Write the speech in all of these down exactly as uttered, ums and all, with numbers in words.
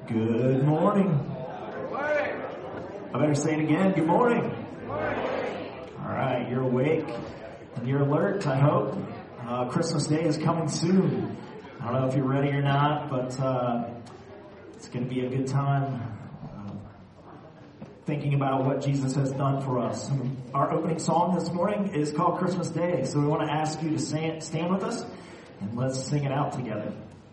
Good morning. I better say it again. Good morning. All right, you're awake and you're alert, I hope. Uh, Christmas Day is coming soon. I don't know if you're ready or not, but uh, it's going to be a good time uh, thinking about what Jesus has done for us. Our opening song this morning is called Christmas Day, so we want to ask you to stand, stand with us and let's sing it out together.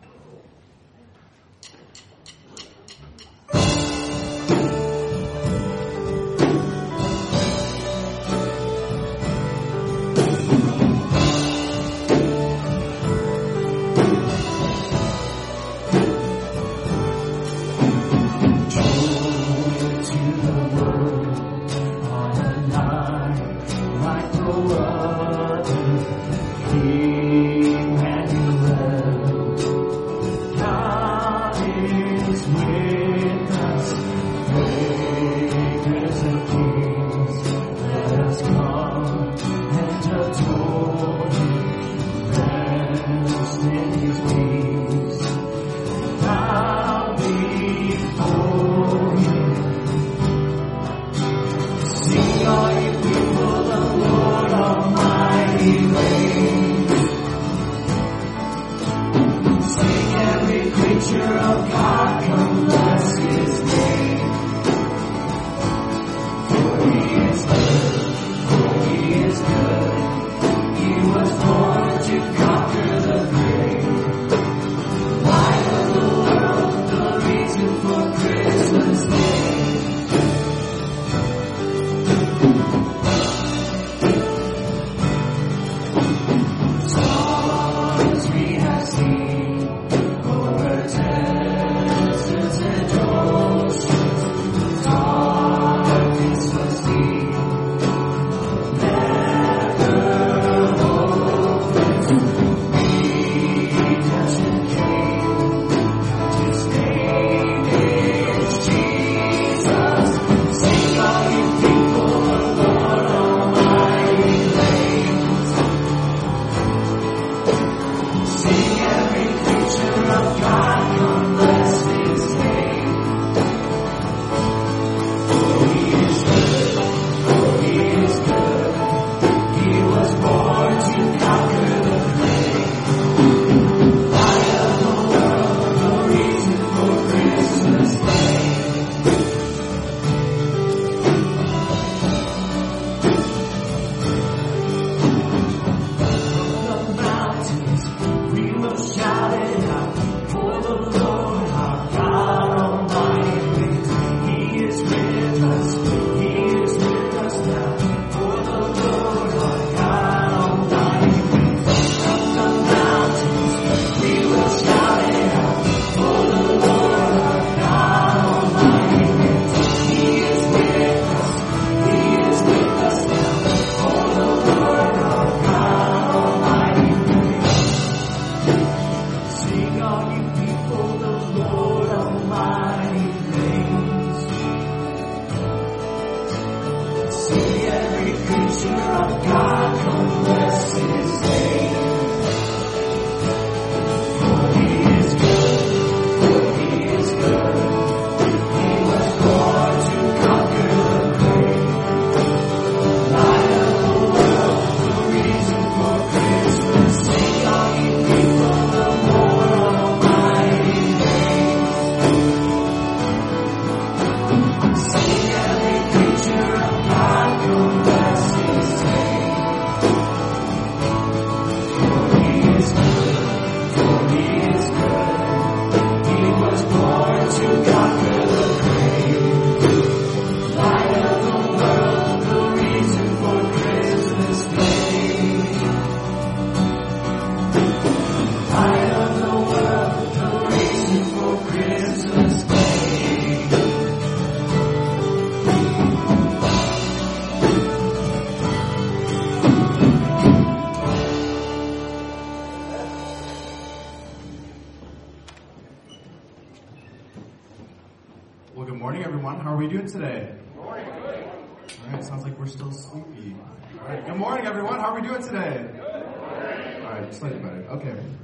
Well, good morning, everyone. How are we doing today? Good morning. All right, sounds like we're still sleepy. All right, good morning, everyone. How are we doing today? Good morning. All right, slightly better. Okay.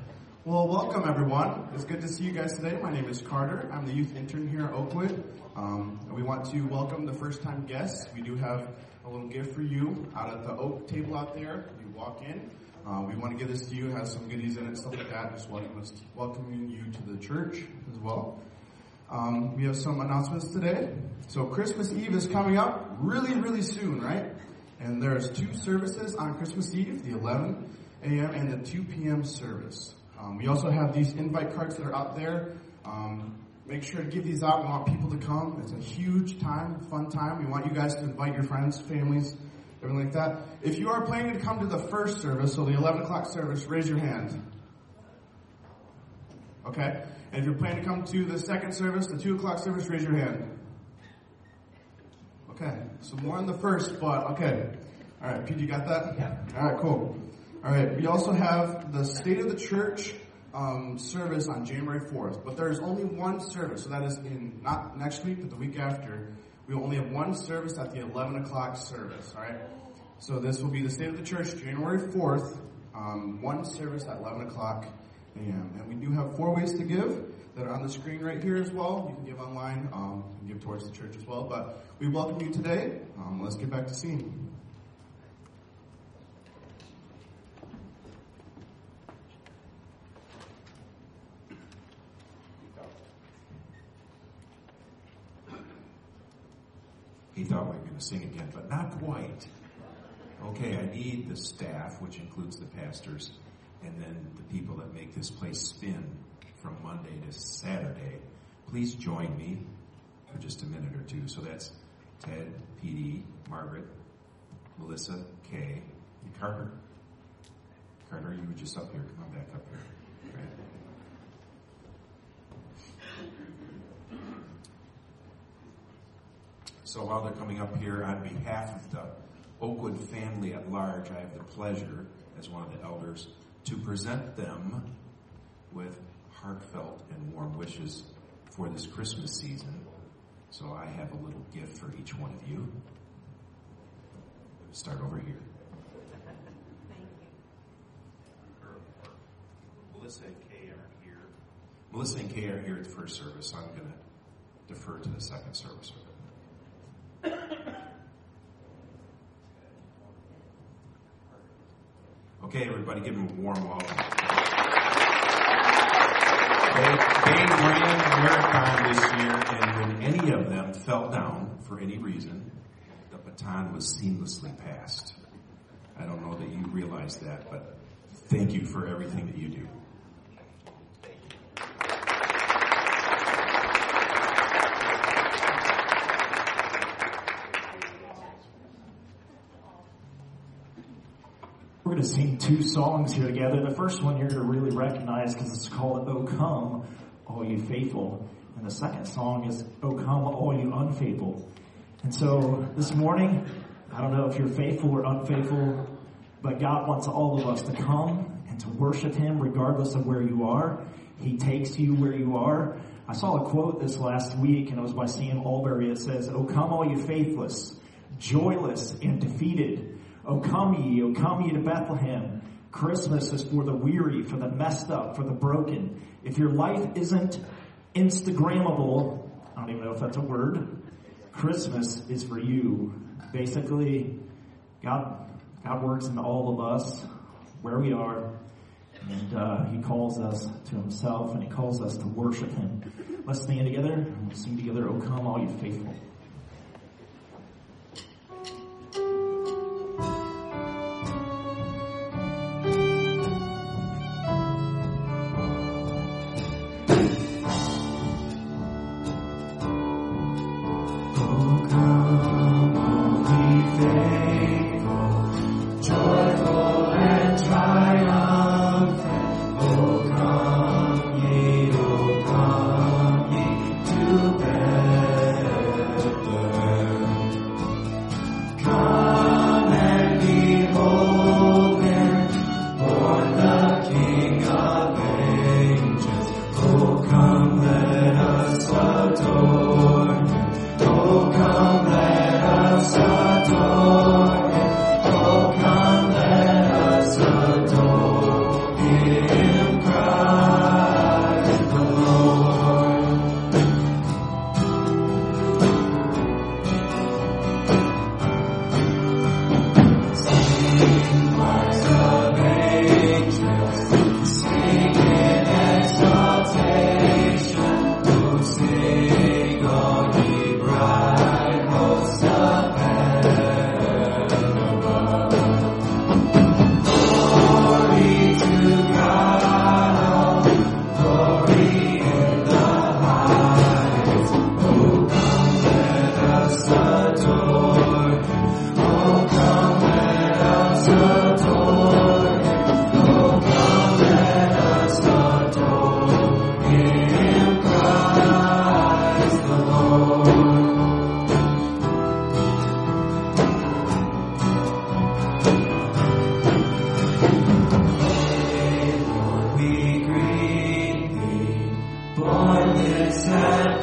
Well, welcome everyone. It's good to see you guys today. My name is Carter. I'm the youth intern here at Oakwood. Um, and we want to welcome the first-time guests. We do have a little gift for you out at the oak table out there. You walk in. Uh, we want to give this to you. It has some goodies in it, stuff like that. Just welcome us, welcoming you to the church as well. Um, we have some announcements today. So Christmas Eve is coming up really, really soon, right? And there's two services on Christmas Eve, the eleven a.m. and the two p.m. service. Um, we also have these invite cards that are out there. Um, make sure to give these out. We want people to come. It's a huge time, fun time. We want you guys to invite your friends, families, everything like that. If you are planning to come to the first service, so the eleven o'clock service, raise your hand. Okay? And if you're planning to come to the second service, the two o'clock service, raise your hand. Okay. So more on the first, but okay. All right, Pete, you got that? Yeah. All right, cool. All right, we also have the State of the Church um, service on January fourth, but there's only one service, so that is in not next week, but the week after. We will only have one service at the eleven o'clock service, all right? So this will be the State of the Church, January fourth, um, one service at eleven o'clock a.m. And we do have four ways to give that are on the screen right here as well. You can give online, um, you can give towards the church as well, but we welcome you today. Um, let's get back to singing. He thought we were going to sing again, but not quite. Okay, I need the staff, which includes the pastors, and then the people that make this place spin from Monday to Saturday. Please join me for just a minute or two. So that's Ted, P D, Margaret, Melissa, Kay, and Carter. Carter, you were just up here. Come on back up here. Right. So while they're coming up here, on behalf of the Oakwood family at large, I have the pleasure, as one of the elders, to present them with heartfelt and warm wishes for this Christmas season. So I have a little gift for each one of you. Start over here. Thank you. Melissa and Kay are here. Melissa and Kay are here at the first service, so I'm going to defer to the second service with them. Okay, everybody, give them a warm welcome. They, they ran a marathon this year, and when any of them fell down for any reason, the baton was seamlessly passed. I don't know that you realize that, but thank you for everything that you do. We're going to sing two songs here together. The first one you're going to really recognize because it's called "O Come, All You Faithful." And the second song is "O Come, All You Unfaithful." And so this morning, I don't know if you're faithful or unfaithful, but God wants all of us to come and to worship Him regardless of where you are. He takes you where you are. I saw a quote this last week, and it was by Sam Albury. It says, "O come, all you faithless, joyless and defeated. O come ye, O come ye to Bethlehem. Christmas is for the weary, for the messed up, for the broken. If your life isn't Instagrammable," I don't even know if that's a word, Christmas is for you. Basically, God, God works in all of us, where we are, and uh, He calls us to Himself, and He calls us to worship Him. Let's stand together, and we'll sing together, "O come, all you faithful." To bed.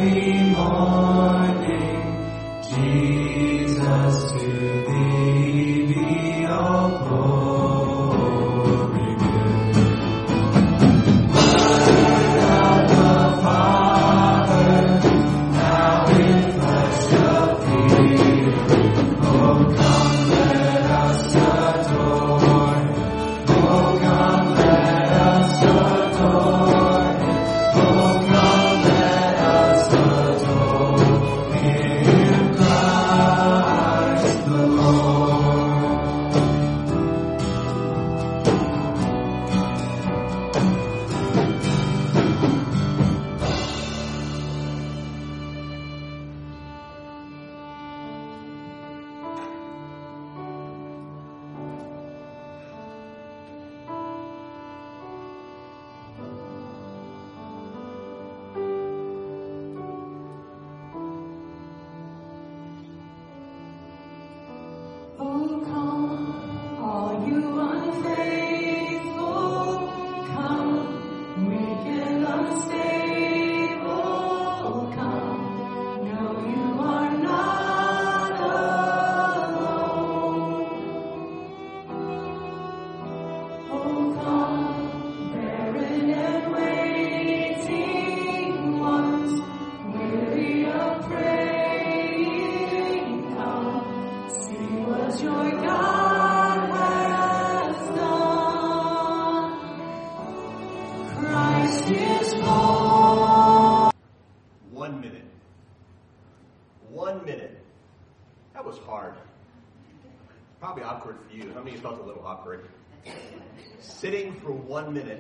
Sitting for one minute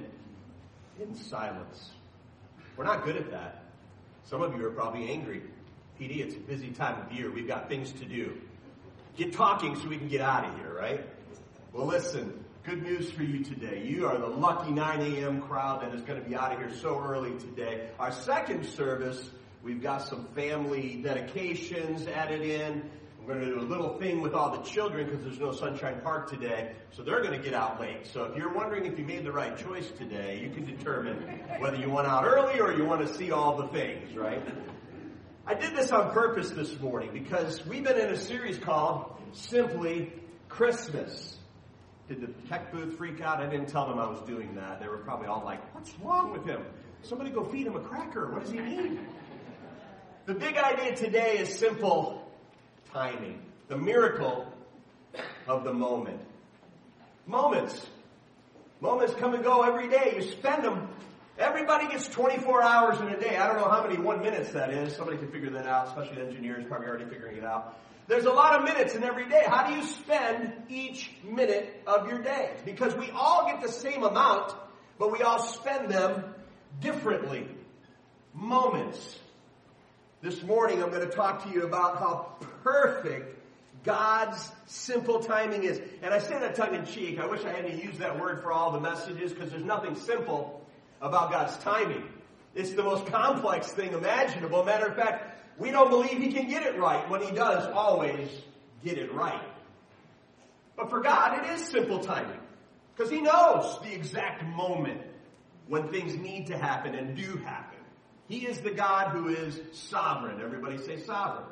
in silence. We're not good at that. Some of you are probably angry. P D, it's a busy time of year. We've got things to do. Get talking so we can get out of here, right? Well, listen, good news for you today. You are the lucky nine a.m. crowd that is going to be out of here so early today. Our second service, we've got some family dedications added in. We're going to do a little thing with all the children because there's no Sunshine Park today, so they're going to get out late. So if you're wondering if you made the right choice today, you can determine whether you want out early or you want to see all the things, right? I did this on purpose this morning because we've been in a series called Simply Christmas. Did the tech booth freak out? I didn't tell them I was doing that. They were probably all like, what's wrong with him? Somebody go feed him a cracker. What does he need? The big idea today is simple timing. The miracle of the moment. Moments. Moments come and go every day. You spend them. Everybody gets twenty-four hours in a day. I don't know how many one minutes that is. Somebody can figure that out, especially engineers probably already figuring it out. There's a lot of minutes in every day. How do you spend each minute of your day? Because we all get the same amount, but we all spend them differently. Moments. This morning I'm going to talk to you about how perfect God's simple timing is. And I say that tongue-in-cheek. I wish I hadn't used that word for all the messages because there's nothing simple about God's timing. It's the most complex thing imaginable. Matter of fact, we don't believe he can get it right when he does always get it right. But for God, it is simple timing because he knows the exact moment when things need to happen and do happen. He is the God who is sovereign. Everybody say sovereign.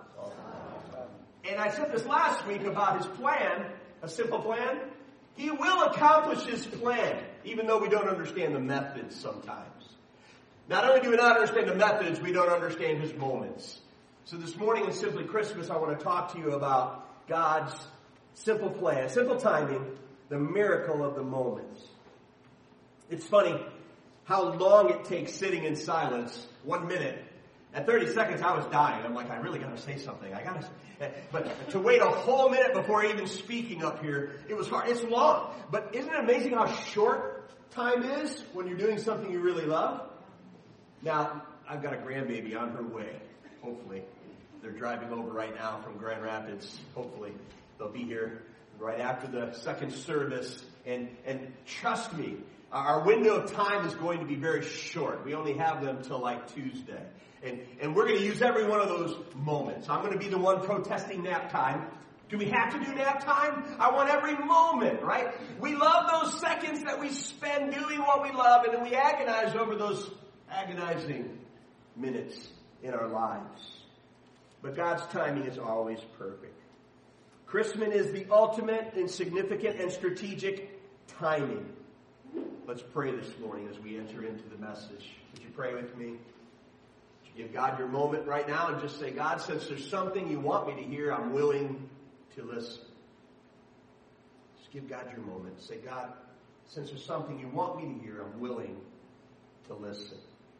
And I said this last week about his plan, a simple plan. He will accomplish his plan, even though we don't understand the methods sometimes. Not only do we not understand the methods, we don't understand his moments. So this morning in Simply Christmas, I want to talk to you about God's simple plan, simple timing, the miracle of the moments. It's funny how long it takes sitting in silence. One minute. At thirty seconds, I was dying. I'm like, I really got to say something. I got to. But to wait a whole minute before even speaking up here, it was hard. It's long. But isn't it amazing how short time is when you're doing something you really love? Now, I've got a grandbaby on her way. Hopefully, they're driving over right now from Grand Rapids. Hopefully, they'll be here right after the second service. And and trust me, our window of time is going to be very short. We only have them till like Tuesday. And, and we're going to use every one of those moments. I'm going to be the one protesting nap time. Do we have to do nap time? I want every moment, right? We love those seconds that we spend doing what we love, and then we agonize over those agonizing minutes in our lives. But God's timing is always perfect. Christmas is the ultimate in significant and strategic timing. Let's pray this morning as we enter into the message. Would you pray with me? Would you give God your moment right now and just say, God, since there's something you want me to hear, I'm willing to listen. Just give God your moment. Say, God, since there's something you want me to hear, I'm willing to listen.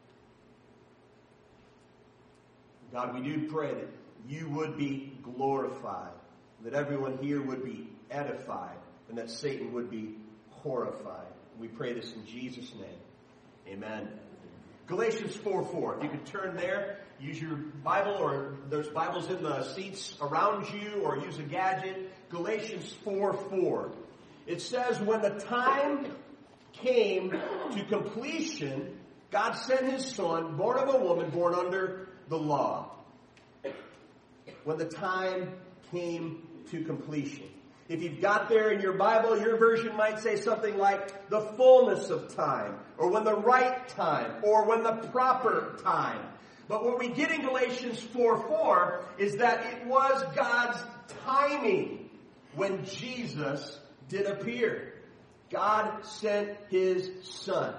God, we do pray that you would be glorified, that everyone here would be edified, and that Satan would be horrified. We pray this in Jesus' name. Amen. Galatians four four. If you could turn there, use your Bible, or there's Bibles in the seats around you, or use a gadget. Galatians four four. It says, when the time came to completion, God sent his son, born of a woman, born under the law. When the time came to completion. If you've got there in your Bible, your version might say something like the fullness of time, or when the right time, or when the proper time. But what we get in Galatians four four is that it was God's timing when Jesus did appear. God sent his son.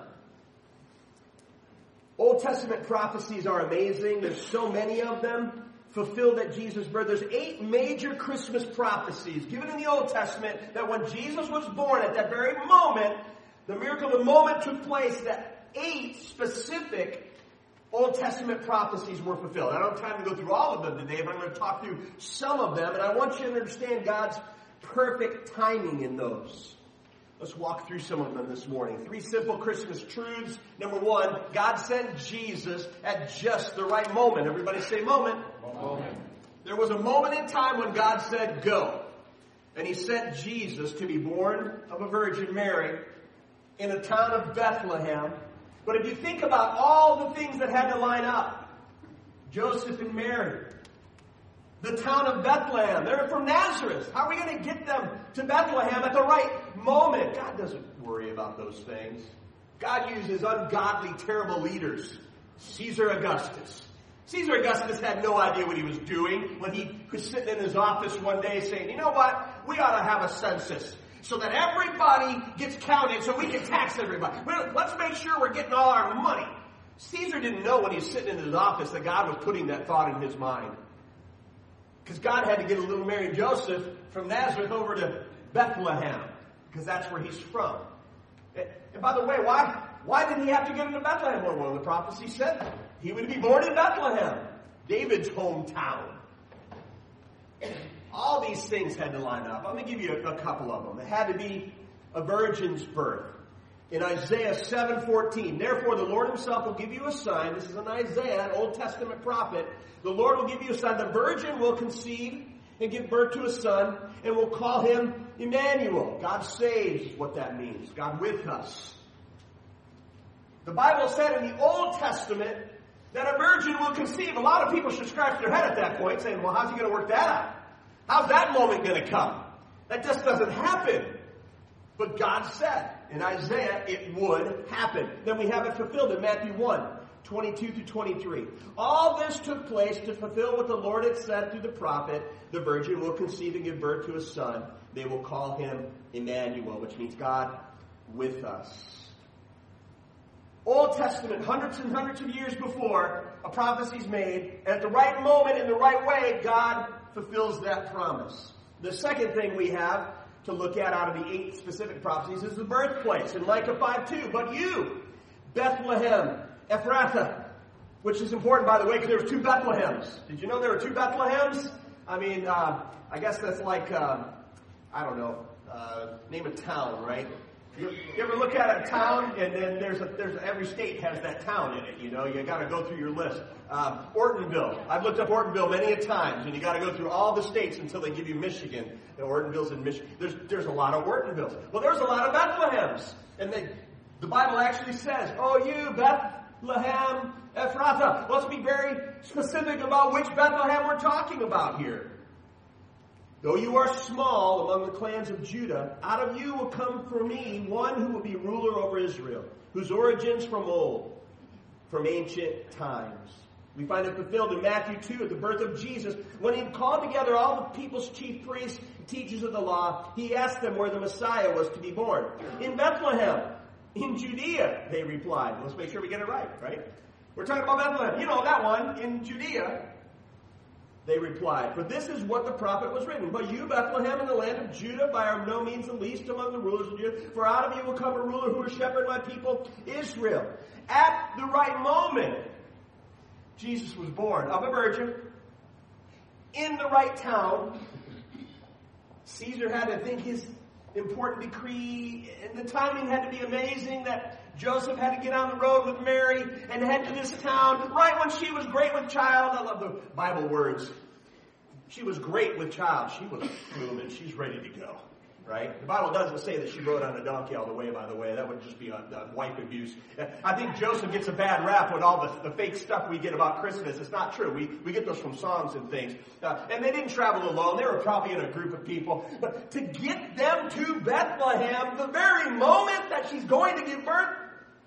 Old Testament prophecies are amazing. There's so many of them fulfilled at Jesus' birth. There's eight major Christmas prophecies given in the Old Testament that when Jesus was born, at that very moment, the miracle of the moment took place, that eight specific Old Testament prophecies were fulfilled. I don't have time to go through all of them today, but I'm going to talk through some of them, and I want you to understand God's perfect timing in those. Let's walk through some of them this morning. Three simple Christmas truths. Number one, God sent Jesus at just the right moment. Everybody say moment. Moment. There was a moment in time when God said go. And he sent Jesus to be born of a Virgin Mary in the town of Bethlehem. But if you think about all the things that had to line up, Joseph and Mary, the town of Bethlehem, they're from Nazareth. How are we going to get them to Bethlehem at the right moment? God doesn't worry about those things. God uses ungodly, terrible leaders. Caesar Augustus. Caesar Augustus had no idea what he was doing when he was sitting in his office one day saying, you know what? We ought to have a census so that everybody gets counted so we can tax everybody. Well, let's make sure we're getting all our money. Caesar didn't know when he was sitting in his office that God was putting that thought in his mind. Because God had to get a little Mary and Joseph from Nazareth over to Bethlehem. Because that's where he's from. And by the way, why, why did he have to get into Bethlehem? Well, one of the prophecies said he would be born in Bethlehem, David's hometown. All these things had to line up. I'm going to give you a, a couple of them. It had to be a virgin's birth. In Isaiah seven fourteen, therefore the Lord himself will give you a sign. This is an Isaiah, an Old Testament prophet. The Lord will give you a sign. The virgin will conceive and give birth to a son, and will call him Emmanuel. God saves is what that means. God with us. The Bible said in the Old Testament that a virgin will conceive. A lot of people should scratch their head at that point, saying, well, how's he going to work that out? How's that moment going to come? That just doesn't happen. But God said in Isaiah it would happen. Then we have it fulfilled in Matthew one, twenty-two to twenty-three. All this took place to fulfill what the Lord had said through the prophet. The virgin will conceive and give birth to a son. They will call him Emmanuel, which means God with us. Old Testament, hundreds and hundreds of years before, a prophecy's made, and at the right moment, in the right way, God fulfills that promise. The second thing we have to look at out of the eight specific prophecies is the birthplace in Micah five two. But you, Bethlehem, Ephrathah, which is important, by the way, because there were two Bethlehems. Did you know there were two Bethlehems? I mean, uh, I guess that's like, uh, I don't know, uh, name a town, right? You, you ever look at a town and then there's a, there's every state has that town in it, you know, you got to go through your list. Um, Ortonville. I've looked up Ortonville many a times, and you got to go through all the states until they give you Michigan. And Ortonville's in Michigan. There's there's a lot of Ortonvilles. Well, there's a lot of Bethlehems, and they, the Bible actually says, "Oh, you Bethlehem, Ephrathah." Let's be very specific about which Bethlehem we're talking about here. Though you are small among the clans of Judah, out of you will come for me one who will be ruler over Israel, whose origins from old, from ancient times. We find it fulfilled in Matthew two at the birth of Jesus. When he called together all the people's chief priests and teachers of the law, he asked them where the Messiah was to be born. In Bethlehem, in Judea, they replied. Let's make sure we get it right, right? We're talking about Bethlehem. You know that one, in Judea. They replied, for this is what the prophet was written. But you, Bethlehem, in the land of Judah, by no means the least among the rulers of Judah, for out of you will come a ruler who will shepherd my people, Israel. At the right moment, Jesus was born of a virgin, in the right town. Caesar had to think his important decree, and the timing had to be amazing that Joseph had to get on the road with Mary and head to this town right when she was great with child. I love the Bible words. She was great with child. She was blooming. She's ready to go. Right? The Bible doesn't say that she rode on a donkey all the way, by the way. That would just be a, a wife abuse. I think Joseph gets a bad rap with all the, the fake stuff we get about Christmas. It's not true. We, we get those from songs and things. Uh, and they didn't travel alone. They were probably in a group of people. But to get them to Bethlehem, the very moment that she's going to give birth,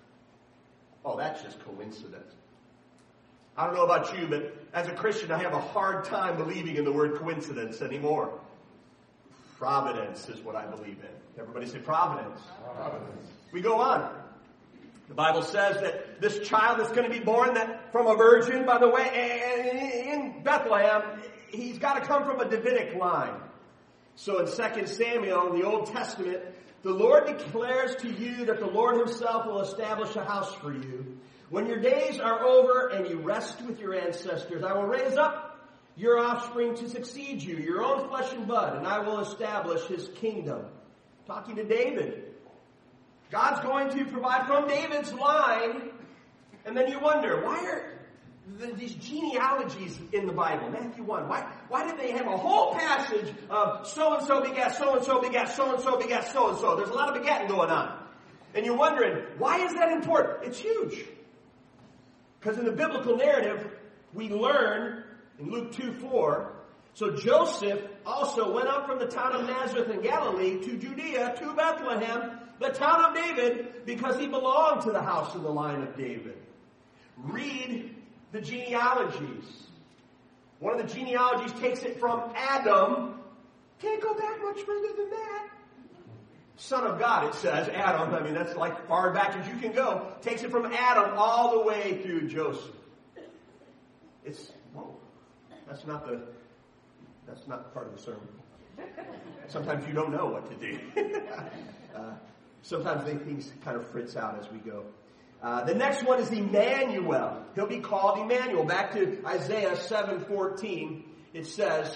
oh, that's just coincidence. I don't know about you, but as a Christian, I have a hard time believing in the word coincidence anymore. Providence is what I believe in. Everybody say providence. Providence. We go on. The Bible says that this child that's going to be born that from a virgin, by the way, in Bethlehem, he's got to come from a Davidic line. So in Second Samuel, in the Old Testament, the Lord declares to you that the Lord himself will establish a house for you. When your days are over and you rest with your ancestors, I will raise up your offspring to succeed you, your own flesh and blood, and I will establish his kingdom. Talking to David. God's going to provide from David's line, and then you wonder, why are the, these genealogies in the Bible? Matthew one, why, why did they have a whole passage of so-and-so begat, so-and-so begat, so-and-so begat, so-and-so? There's a lot of begatting going on. And you're wondering, why is that important? It's huge. Because in the biblical narrative, we learn in Luke two four, so Joseph also went up from the town of Nazareth in Galilee to Judea, to Bethlehem, the town of David, because he belonged to the house of the line of David. Read the genealogies. One of the genealogies takes it from Adam. Can't go back much further than that. Son of God, it says. Adam, I mean, that's like far back as you can go. Takes it from Adam all the way through Joseph. It's, whoa. That's not the, that's not part of the sermon. Sometimes you don't know what to do. uh, sometimes they, things kind of fritz out as we go. Uh, the next one is Emmanuel. He'll be called Emmanuel. Back to Isaiah seven fourteen, it says,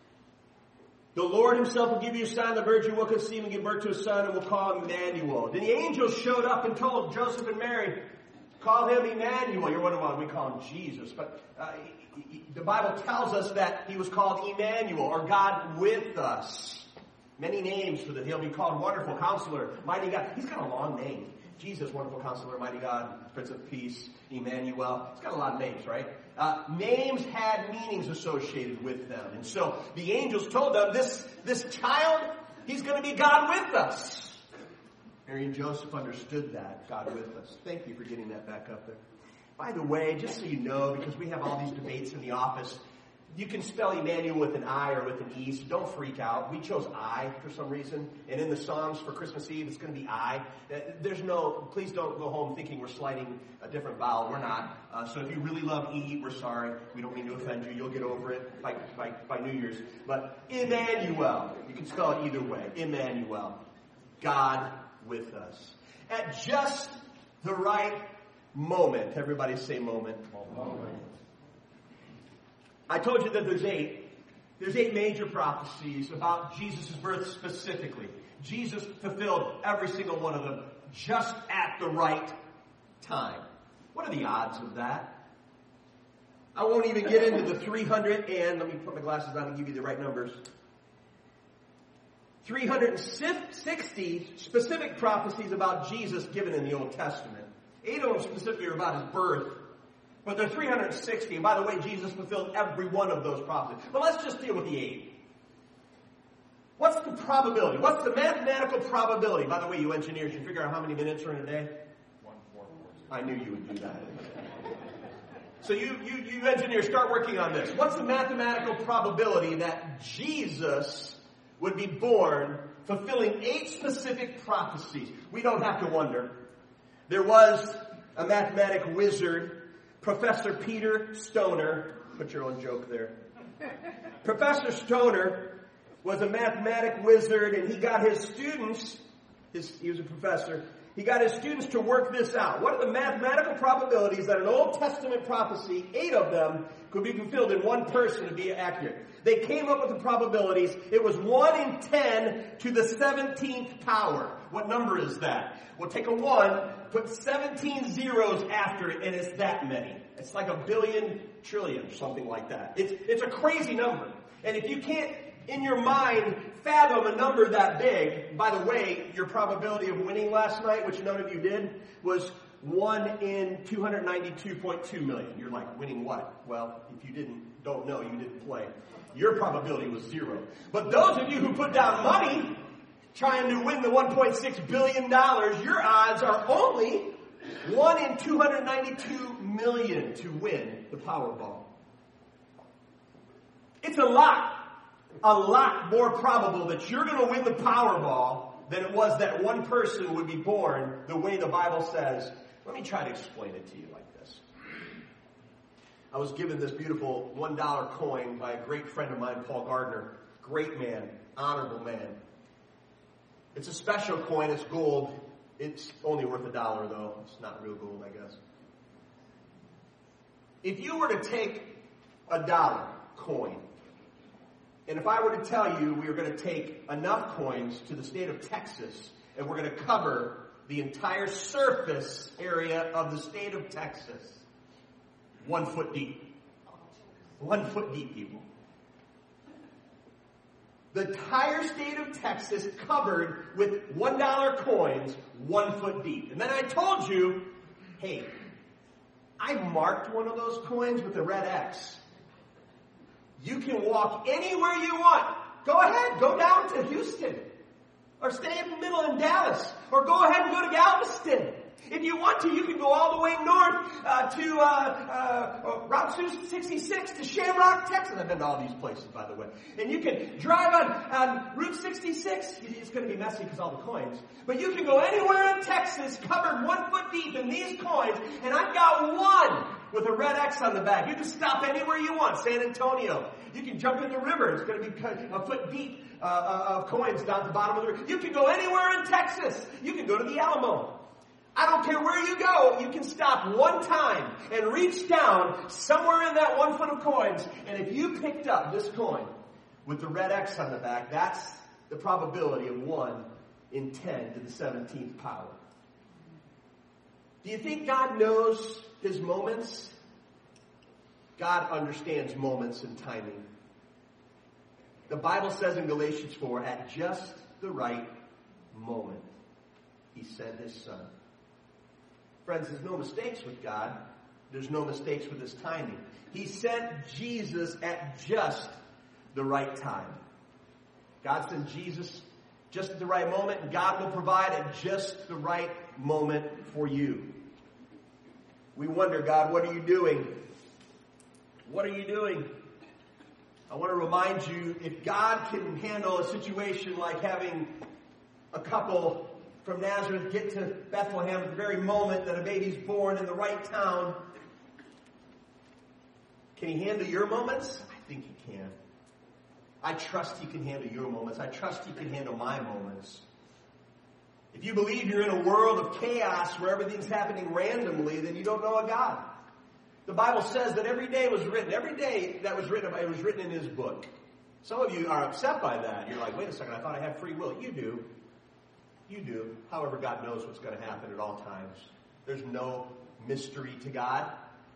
the Lord himself will give you a sign, the virgin will conceive and give birth to a son and will call him Emmanuel. Then the angels showed up and told Joseph and Mary, call him Emmanuel. You're wondering why we call him Jesus. But uh, he, he, the Bible tells us that he was called Emmanuel, or God with us. Many names for that. He'll be called Wonderful Counselor, Mighty God. He's got a long name. Jesus, Wonderful Counselor, Mighty God, Prince of Peace, Emmanuel. He's got a lot of names, right? Uh, names had meanings associated with them. And so the angels told them, this, this child, he's going to be God with us. Mary and Joseph understood that, God with us. Thank you for getting that back up there. By the way, just so you know, because we have all these debates in the office, you can spell Emmanuel with an I or with an E, so don't freak out. We chose I for some reason, and in the songs for Christmas Eve, it's going to be I. There's no, please don't go home thinking we're sliding a different vowel. We're not. Uh, so if you really love E, we're sorry. We don't mean to offend you. You'll get over it by, by, by New Year's. But Emmanuel, you can spell it either way. Emmanuel, God with us. At just the right moment. Everybody say moment. Moment. I told you that there's eight. There's eight major prophecies about Jesus' birth specifically. Jesus fulfilled every single one of them just at the right time. What are the odds of that? I won't even get into the three hundred and, let me put my glasses on and give you the right numbers. three hundred sixty specific prophecies about Jesus given in the Old Testament. Eight of them specifically are about his birth. But there are three hundred sixty. And by the way, Jesus fulfilled every one of those prophecies. But let's just deal with the eight. What's the probability? What's the mathematical probability? By the way, you engineers, you figure out how many minutes are in a day? One, four, four. I knew you would do that. So you, you, you engineers, start working on this. What's the mathematical probability that Jesus would be born fulfilling eight specific prophecies? We don't have to wonder. There was a mathematic wizard, Professor Peter Stoner. Put your own joke there. Professor Stoner was a mathematic wizard, and he got his students, his, he was a professor, he got his students to work this out. What are the mathematical probabilities that an Old Testament prophecy, eight of them, could be fulfilled in one person to be accurate? They came up with the probabilities. It was one in ten to the seventeenth power. What number is that? We'll take a one, put seventeen zeros after it, and it's that many. It's like a billion trillion, something like that. It's, it's a crazy number. And if you can't, in your mind, fathom a number that big, by the way, your probability of winning last night, which none of you did, was one in two hundred ninety-two point two million. You're like, winning what? Well, if you didn't, don't know, you didn't play. Your probability was zero. But those of you who put down money trying to win the one point six billion dollars, your odds are only one in two hundred ninety-two million to win the Powerball. It's a lot, a lot more probable that you're going to win the Powerball than it was that one person would be born the way the Bible says. Let me try to explain it to you like this. I was given this beautiful one dollar coin by a great friend of mine, Paul Gardner. Great man, honorable man. It's a special coin. It's gold. It's only worth a dollar, though. It's not real gold, I guess. If you were to take a dollar coin, and if I were to tell you we were going to take enough coins to the state of Texas, and we're going to cover the entire surface area of the state of Texas, one foot deep. One foot deep, people. The entire state of Texas covered with one dollar coins, one foot deep. And then I told you, hey, I marked one of those coins with a red X. You can walk anywhere you want. Go ahead, go down to Houston. Or stay in the middle in Dallas. Or go ahead and go to Galveston. If you want to, you can go all the way north uh, to uh, uh, Route sixty-six to Shamrock, Texas. I've been to all these places, by the way. And you can drive on, on Route sixty-six. It's going to be messy because all the coins. But you can go anywhere in Texas covered one foot deep in these coins. And I've got one with a red X on the back. You can stop anywhere you want. San Antonio. You can jump in the river. It's going to be a foot deep uh, uh, of coins down at the bottom of the river. You can go anywhere in Texas. You can go to the Alamo. I don't care where you go, you can stop one time and reach down somewhere in that one foot of coins. And if you picked up this coin with the red X on the back, that's the probability of one in ten to the seventeenth power. Do you think God knows his moments? God understands moments and timing. The Bible says in Galatians four, at just the right moment, he sent his son. Friends, there's no mistakes with God. There's no mistakes with his timing. He sent Jesus at just the right time. God sent Jesus just at the right moment, and God will provide at just the right moment for you. We wonder, God, what are you doing? What are you doing? I want to remind you, if God can handle a situation like having a couple from Nazareth get to Bethlehem at the very moment that a baby's born in the right town, can he handle your moments? I think he can. I trust he can handle your moments. I trust he can handle my moments. If you believe you're in a world of chaos where everything's happening randomly, then you don't know a God. The Bible says that every day was written. Every day that was written, it was written in his book. Some of you are upset by that. You're like, wait a second, I thought I had free will. You do. You do. However, God knows what's going to happen at all times. There's no mystery to God.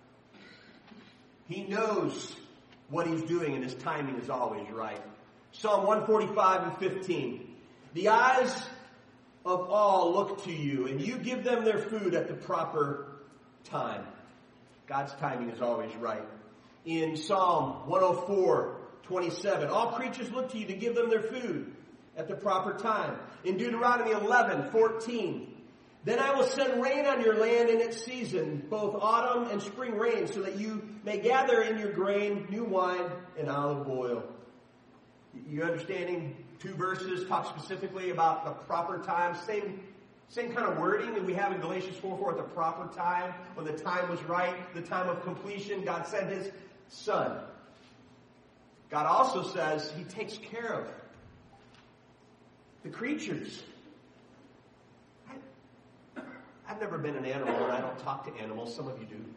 He knows what he's doing, and his timing is always right. Psalm one forty-five and fifteen. The eyes of all look to you, and you give them their food at the proper time. God's timing is always right. In Psalm one oh four, twenty-seven, all creatures look to you to give them their food at the proper time. In Deuteronomy eleven, fourteen, Then I will send rain on your land in its season, both autumn and spring rain, so that you may gather in your grain, new wine, and olive oil. You understanding? Two verses talk specifically about the proper time. Same, same kind of wording that we have in Galatians four four at the proper time, when the time was right, the time of completion. God sent his Son. God also says he takes care of the creatures. I, I've never been an animal, and I don't talk to animals. Some of you do.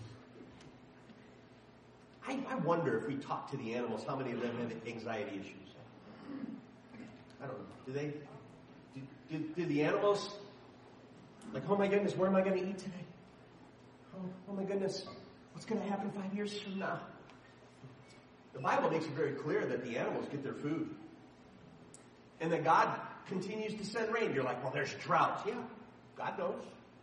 I, I wonder if we talk to the animals, how many of them have anxiety issues? I don't know. Do they? Do, do, do the animals, like, oh my goodness, where am I going to eat today? Oh, oh my goodness, what's going to happen five years from now? The Bible makes it very clear that the animals get their food. And that God continues to send rain. You're like, well, there's drought. Yeah, God knows.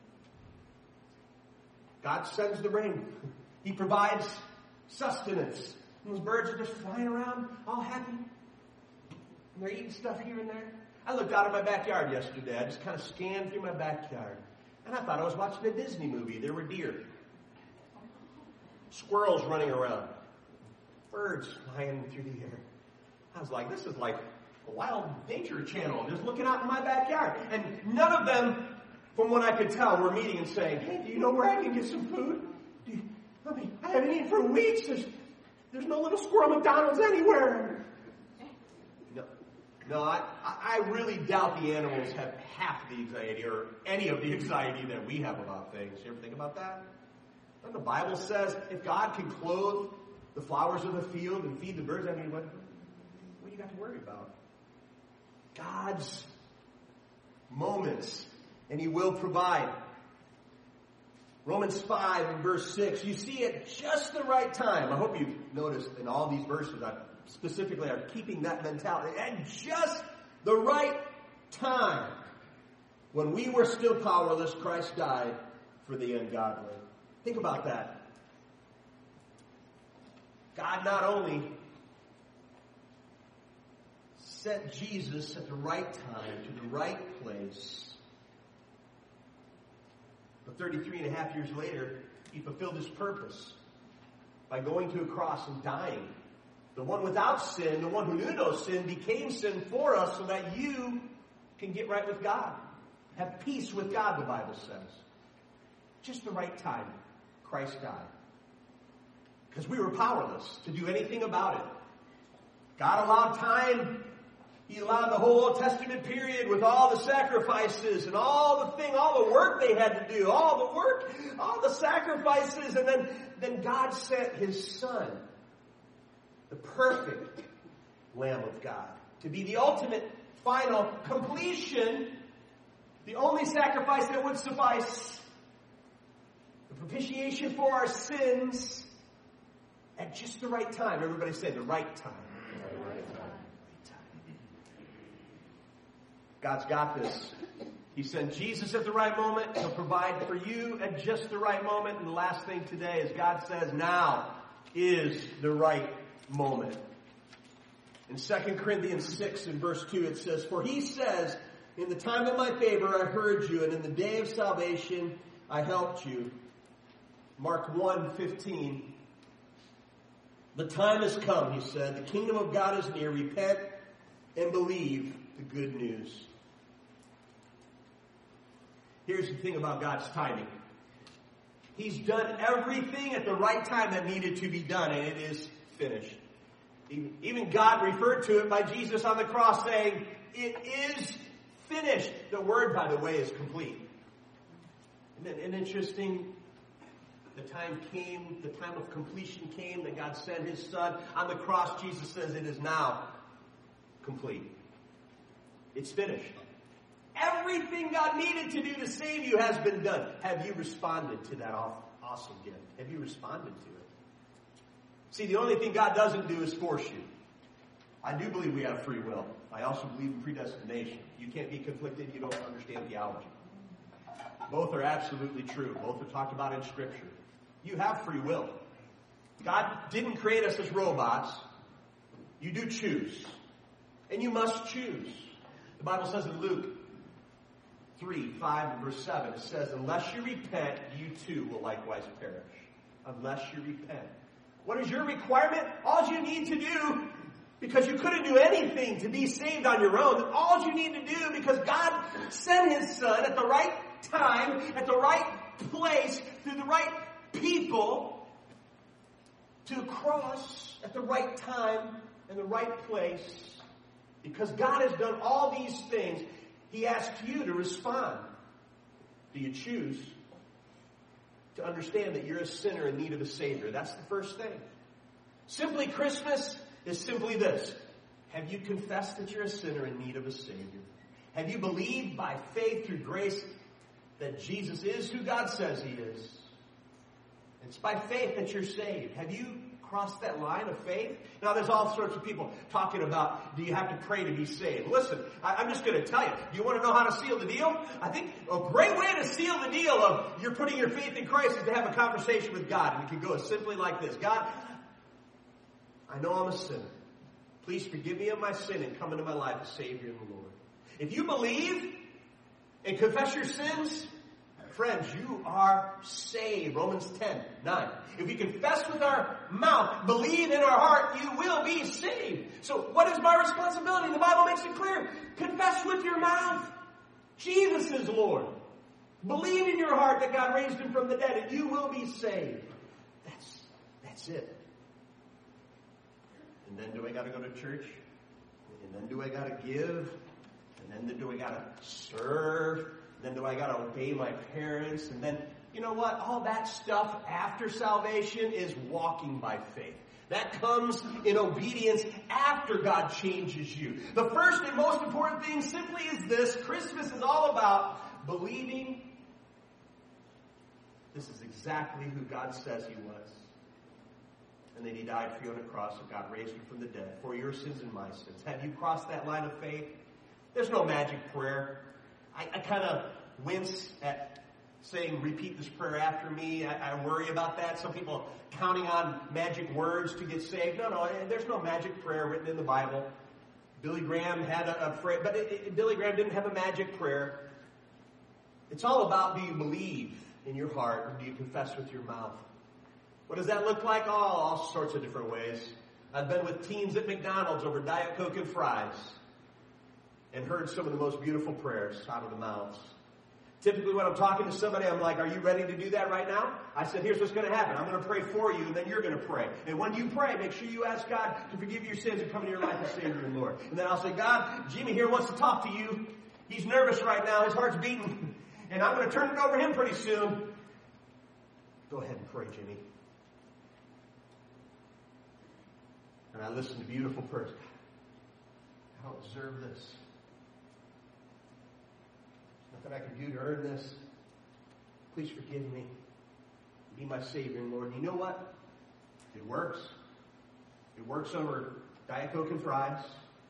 God sends the rain. He provides sustenance. And those birds are just flying around, all happy. And they're eating stuff here and there. I looked out of my backyard yesterday. I just kind of scanned through my backyard. And I thought I was watching a Disney movie. There were deer. Squirrels running around. Birds flying through the air. I was like, this is like a wild nature channel, just looking out in my backyard. And none of them, from what I could tell, were meeting and saying, hey, do you know where I can get some food? Do you, I mean, I haven't eaten for weeks. There's, there's no little squirrel McDonald's anywhere. No, no I, I really doubt the animals have half the anxiety or any of the anxiety that we have about things. You ever think about that? And the Bible says if God can clothe the flowers of the field and feed the birds, I mean, what, what do you got to worry about? God's moments, and he will provide. Romans five and verse six, you see at just the right time. I hope you've noticed in all these verses, I specifically are keeping that mentality. At just the right time, when we were still powerless, Christ died for the ungodly. Think about that. God not only sent Jesus at the right time to the right place, but thirty-three and a half years later, he fulfilled his purpose by going to a cross and dying. The one without sin, the one who knew no sin, became sin for us so that you can get right with God. Have peace with God, the Bible says. Just the right time, Christ died. Because we were powerless to do anything about it. God allowed time. He allowed the whole Old Testament period with all the sacrifices and all the thing, all the work they had to do, all the work, all the sacrifices. And then, then God sent his Son, the perfect Lamb of God, to be the ultimate, final completion, the only sacrifice that would suffice, the propitiation for our sins, at just the right time. Everybody say the right time. The right time. Right time. God's got this. He sent Jesus at the right moment. He'll provide for you at just the right moment. And the last thing today is God says now is the right moment. In Second Corinthians six and verse two it says, for he says, in the time of my favor I heard you, and in the day of salvation I helped you. Mark one fifteen. The time has come, he said. The kingdom of God is near. Repent and believe the good news. Here's the thing about God's timing. He's done everything at the right time that needed to be done, and it is finished. Even God referred to it by Jesus on the cross, saying, it is finished. The word, by the way, is complete. Isn't it interesting? The time came, the time of completion came, that God sent his Son. On the cross, Jesus says it is now complete. It's finished. Everything God needed to do to save you has been done. Have you responded to that awesome gift? Have you responded to it? See, the only thing God doesn't do is force you. I do believe we have free will. I also believe in predestination. You can't be conflicted. You don't understand theology. Both are absolutely true. Both are talked about in Scripture. You have free will. God didn't create us as robots. You do choose. And you must choose. The Bible says in Luke three, five, and verse seven, it says, unless you repent, you too will likewise perish. Unless you repent. What is your requirement? All you need to do, because you couldn't do anything to be saved on your own, all you need to do, because God sent His Son at the right time, at the right place, through the right people, to the cross at the right time and the right place. Because God has done all these things, He asks you to respond. Do you choose to understand that you're a sinner in need of a Savior? That's the first thing. Simply Christmas is simply this. Have you confessed that you're a sinner in need of a Savior? Have you believed by faith through grace that Jesus is who God says He is? It's by faith that you're saved. Have you crossed that line of faith? Now, there's all sorts of people talking about, do you have to pray to be saved? Listen, I, I'm just going to tell you, do you want to know how to seal the deal? I think a great way to seal the deal of you're putting your faith in Christ is to have a conversation with God. And it can go simply like this. God, I know I'm a sinner. Please forgive me of my sin and come into my life as Savior and Lord. If you believe and confess your sins, friends, you are saved. Romans ten, nine. If we confess with our mouth, believe in our heart, you will be saved. So what is my responsibility? The Bible makes it clear. Confess with your mouth. Jesus is Lord. Believe in your heart that God raised Him from the dead and you will be saved. That's, that's it. And then do I got to go to church? And then do I got to give? And then do I got to serve? Then do I got to obey my parents? And then, you know what? All that stuff after salvation is walking by faith. That comes in obedience after God changes you. The first and most important thing simply is this. Christmas is all about believing this is exactly who God says He was. And then He died for you on the cross and God raised Him from the dead for your sins and my sins. Have you crossed that line of faith? There's no magic prayer. I, I kind of wince at saying, repeat this prayer after me. I, I worry about that. Some people counting on magic words to get saved. No, no, there's no magic prayer written in the Bible. Billy Graham had a, a prayer, but it, it, Billy Graham didn't have a magic prayer. It's all about, do you believe in your heart or do you confess with your mouth? What does that look like? Oh, all sorts of different ways. I've been with teens at McDonald's over Diet Coke and fries and heard some of the most beautiful prayers out of the mouths. Typically when I'm talking to somebody, I'm like, are you ready to do that right now? I said, here's what's going to happen. I'm going to pray for you, and then you're going to pray. And when you pray, make sure you ask God to forgive your sins and come into your life as Savior and Lord. And then I'll say, God, Jimmy here wants to talk to you. He's nervous right now. His heart's beating. And I'm going to turn it over to him pretty soon. Go ahead and pray, Jimmy. And I listen to beautiful prayers. I don't deserve this. Nothing I can do to earn this. Please forgive me. Be my Savior and Lord. And you know what? It works. It works over Diet Coke and fries.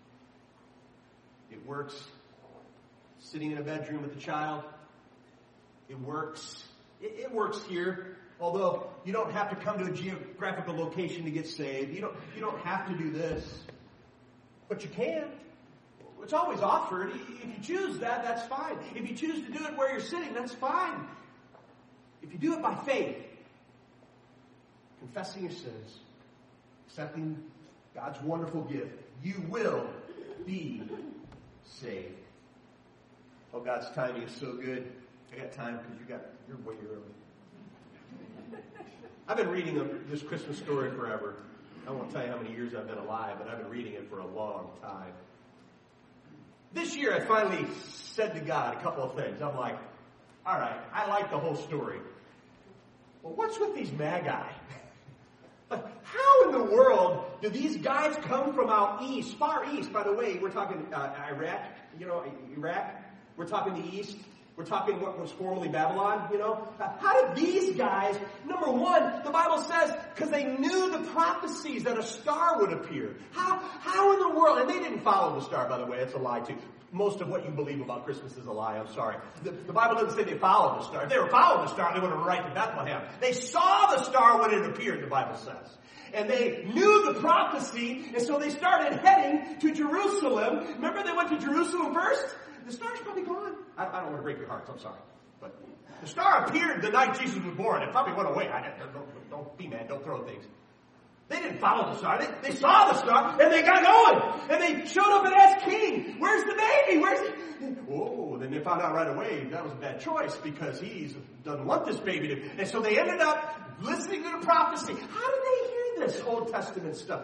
It works sitting in a bedroom with a child. It works. It, it works here. Although you don't have to come to a geographical location to get saved. You don't, you don't have to do this. But you can. It's always offered. If you choose that, that's fine. If you choose to do it where you're sitting, that's fine. If you do it by faith, confessing your sins, accepting God's wonderful gift, you will be saved. Oh, God's timing is so good. I got time because you got you're way early. I've been reading this Christmas story forever. I won't tell you how many years I've been alive, but I've been reading it for a long time. This year, I finally said to God a couple of things. I'm like, all right, I like the whole story. Well, what's with these Magi? Like, how in the world do these guys come from out east, far east, by the way? We're talking uh, Iraq, you know, Iraq. We're talking the east. We're talking what was formerly Babylon, you know. How did these guys, number one, the Bible says, because they knew the prophecies that a star would appear. How, how in the world, and they didn't follow the star, by the way, it's a lie too. Most of what you believe about Christmas is a lie, I'm sorry. The, the Bible doesn't say they followed the star. If they were following the star, they would have right to Bethlehem. They saw the star when it appeared, the Bible says. And they knew the prophecy, and so they started heading to Jerusalem. Remember they went to Jerusalem first? The star's probably gone. I, I don't want to break your hearts. I'm sorry. But the star appeared the night Jesus was born. It probably went away. I, don't, don't, don't be mad. Don't throw things. They didn't follow the star. They, they saw the star, and they got going. And they showed up and asked King, where's the baby? Where's it? Oh, then they found out right away that was a bad choice because he doesn't want this baby to. And so they ended up listening to the prophecy. How did they hear this Old Testament stuff?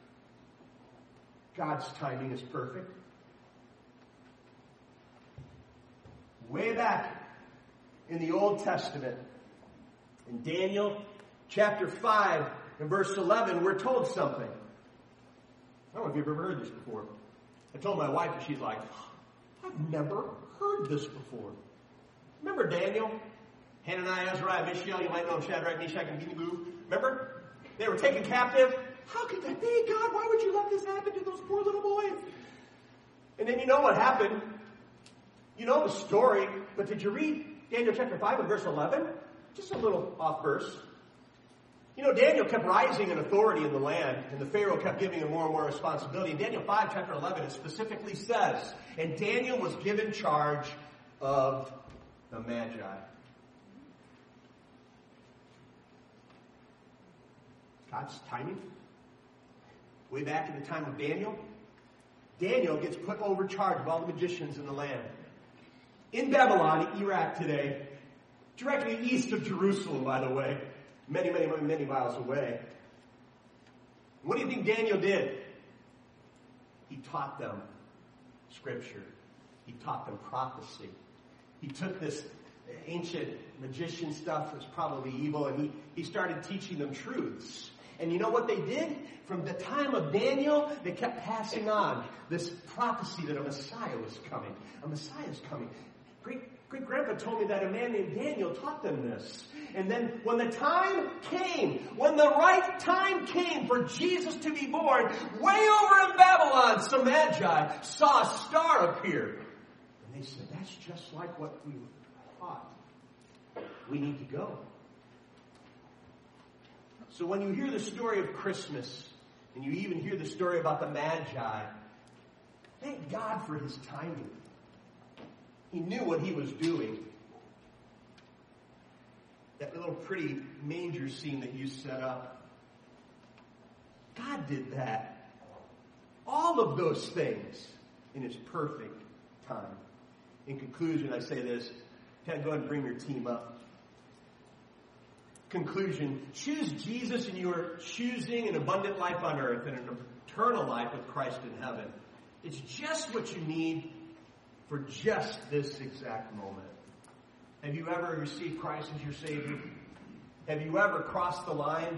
God's timing is perfect. Way back in the Old Testament, in Daniel chapter five and verse eleven, we're told something. I don't know if you've ever heard this before. I told my wife, and she's like, I've never heard this before. Remember Daniel? Hananiah, Azariah, Mishael, you might know him, Shadrach, Meshach, and Abednego. Remember? They were taken captive. How could that be, God? Why would you let this happen to those poor little boys? And then you know what happened. You know the story, but did you read Daniel chapter five and verse eleven? Just a little off verse. You know, Daniel kept rising in authority in the land, and the Pharaoh kept giving him more and more responsibility. In Daniel five, chapter eleven, it specifically says, and Daniel was given charge of the Magi. God's timing. Way back in the time of Daniel, Daniel gets put over charge of all the magicians in the land. In Babylon, Iraq today, directly east of Jerusalem, by the way, many, many, many, many miles away. What do you think Daniel did? He taught them Scripture. He taught them prophecy. He took this ancient magician stuff that was probably evil, and he, he started teaching them truths. And you know what they did? From the time of Daniel, they kept passing on this prophecy that a Messiah was coming. A Messiah is coming. Great Great grandpa told me that a man named Daniel taught them this. And then when the time came, when the right time came for Jesus to be born, way over in Babylon, some magi saw a star appear. And they said, that's just like what we thought. We need to go. So when you hear the story of Christmas, and you even hear the story about the Magi, thank God for his timing. He knew what he was doing. That little pretty manger scene that you set up, God did that. All of those things in his perfect time. In conclusion, I say this. Ted, go ahead and bring your team up. Conclusion, choose Jesus and you are choosing an abundant life on earth and an eternal life with Christ in heaven. It's just what you need for just this exact moment. Have you ever received Christ as your Savior? Have you ever crossed the line?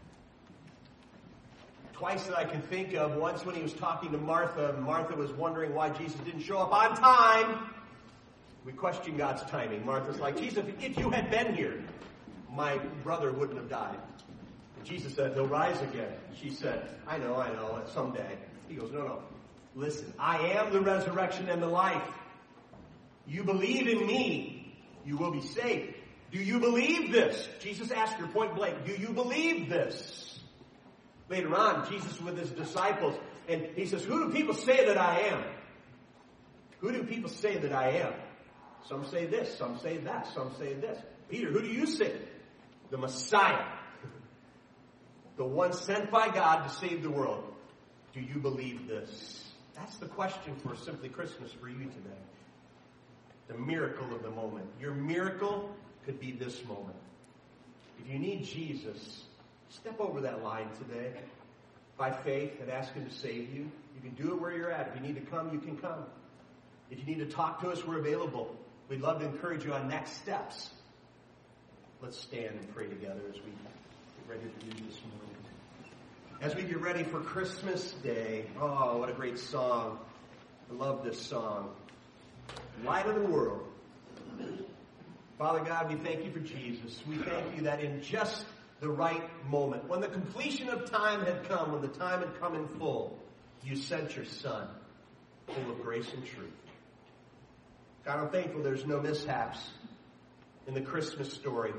Twice that I can think of. Once when he was talking to Martha, Martha was wondering why Jesus didn't show up on time. We question God's timing. Martha's like, Jesus, if you had been here, my brother wouldn't have died. And Jesus said, he'll rise again. She said, I know, I know, someday. He goes, no, no. Listen, I am the resurrection and the life. You believe in me, you will be saved. Do you believe this? Jesus asked her point blank, do you believe this? Later on, Jesus was with his disciples, and he says, who do people say that I am? Who do people say that I am? Some say this, some say that, some say this. Peter, who do you say? The Messiah. The one sent by God to save the world. Do you believe this? That's the question for Simply Christmas for you today. The miracle of the moment. Your miracle could be this moment. If you need Jesus, step over that line today by faith and ask him to save you. You can do it where you're at. If you need to come, you can come. If you need to talk to us, we're available. We'd love to encourage you on next steps. Let's stand and pray together as we get ready for you this morning. As we get ready for Christmas Day, oh, what a great song. I love this song. Light of the world. Father God, we thank you for Jesus. We thank you that in just the right moment, when the completion of time had come, when the time had come in full, you sent your Son, full of grace and truth. God, I'm thankful there's no mishaps in the Christmas story.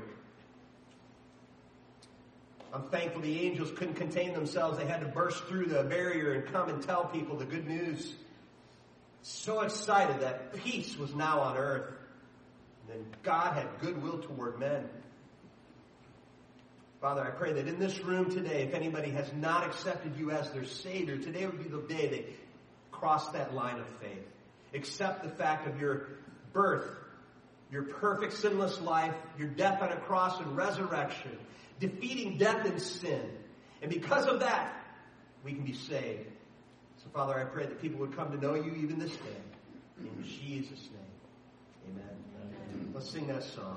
I'm thankful the angels couldn't contain themselves. They had to burst through the barrier and come and tell people the good news. so excited that peace was now on earth. And then God had goodwill toward men. Father, I pray that in this room today, if anybody has not accepted you as their Savior, today would be the day they cross that line of faith. Accept the fact of your birth, your perfect sinless life, your death on a cross and resurrection, defeating death and sin. And because of that, we can be saved. So, Father, I pray that people would come to know you even this day. In Jesus' name, amen. Let's sing that song.